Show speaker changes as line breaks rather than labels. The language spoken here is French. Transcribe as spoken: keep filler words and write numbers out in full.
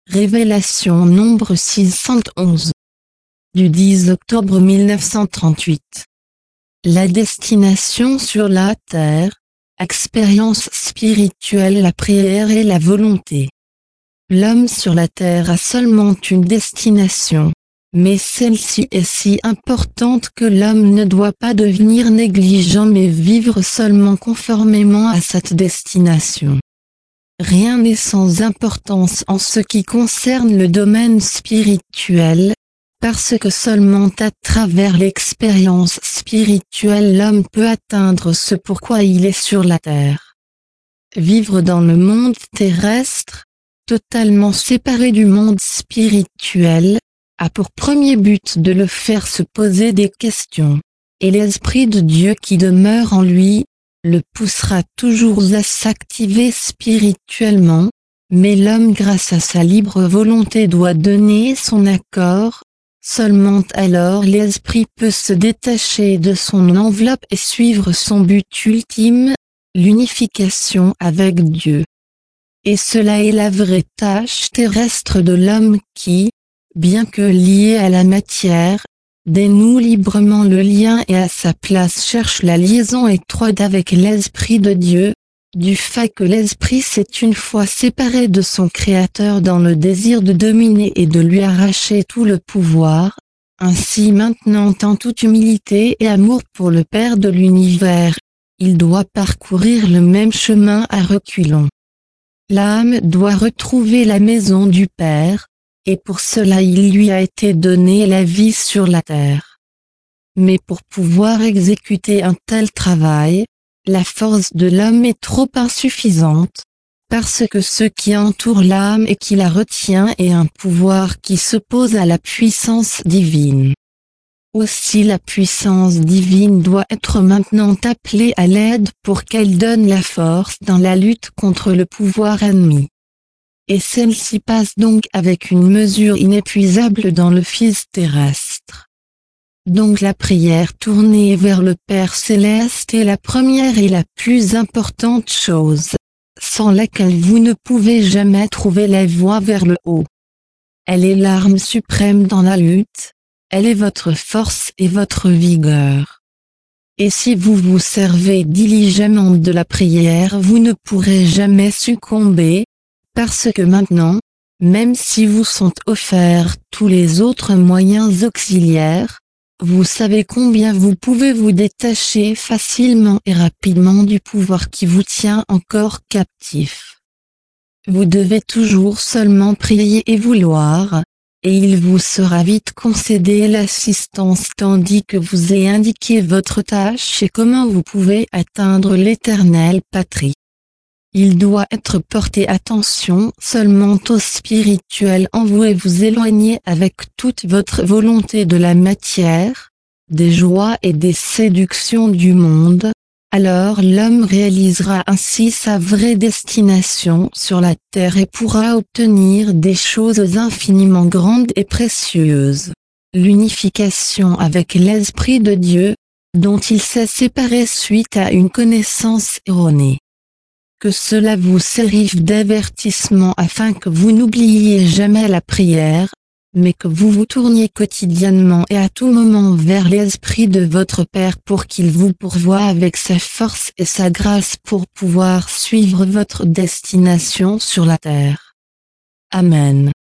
Révélation nombre six cent onze. Du dix octobre mille neuf cent trente-huit. La destination sur la terre, expérience spirituelle, la prière et la volonté. L'homme sur la terre a seulement une destination, mais celle-ci est si importante que l'homme ne doit pas devenir négligent mais vivre seulement conformément à cette destination. Rien n'est sans importance en ce qui concerne le domaine spirituel, parce que seulement à travers l'expérience spirituelle l'homme peut atteindre ce pourquoi il est sur la terre. Vivre dans le monde terrestre, totalement séparé du monde spirituel, a pour premier but de le faire se poser des questions, et l'Esprit de Dieu qui demeure en lui, le poussera toujours à s'activer spirituellement, mais l'homme grâce à sa libre volonté doit donner son accord, seulement alors l'esprit peut se détacher de son enveloppe et suivre son but ultime, l'unification avec Dieu. Et cela est la vraie tâche terrestre de l'homme qui, bien que lié à la matière, dénoue librement le lien et à sa place cherche la liaison étroite avec l'Esprit de Dieu, du fait que l'Esprit s'est une fois séparé de son Créateur dans le désir de dominer et de lui arracher tout le pouvoir. Ainsi maintenant en toute humilité et amour pour le Père de l'univers, il doit parcourir le même chemin à reculons. L'âme doit retrouver la maison du Père, et pour cela il lui a été donné la vie sur la terre. Mais pour pouvoir exécuter un tel travail, la force de l'homme est trop insuffisante, parce que ce qui entoure l'âme et qui la retient est un pouvoir qui s'oppose à la puissance divine. Aussi la puissance divine doit être maintenant appelée à l'aide pour qu'elle donne la force dans la lutte contre le pouvoir ennemi. Et celle-ci passe donc avec une mesure inépuisable dans le Fils terrestre. Donc la prière tournée vers le Père céleste est la première et la plus importante chose, sans laquelle vous ne pouvez jamais trouver la voie vers le haut. Elle est l'arme suprême dans la lutte, elle est votre force et votre vigueur. Et si vous vous servez diligemment de la prière, vous ne pourrez jamais succomber, parce que maintenant, même si vous sont offerts tous les autres moyens auxiliaires, vous savez combien vous pouvez vous détacher facilement et rapidement du pouvoir qui vous tient encore captif. Vous devez toujours seulement prier et vouloir, et il vous sera vite concédé l'assistance tandis que vous ayez indiqué votre tâche et comment vous pouvez atteindre l'éternelle patrie. Il doit être porté attention seulement au spirituel en vous et vous éloigner avec toute votre volonté de la matière, des joies et des séductions du monde, alors l'homme réalisera ainsi sa vraie destination sur la terre et pourra obtenir des choses infiniment grandes et précieuses. L'unification avec l'Esprit de Dieu, dont il s'est séparé suite à une connaissance erronée. Que cela vous serve d'avertissement afin que vous n'oubliez jamais la prière, mais que vous vous tourniez quotidiennement et à tout moment vers l'Esprit de votre Père pour qu'il vous pourvoie avec sa force et sa grâce pour pouvoir suivre votre destination sur la terre. Amen.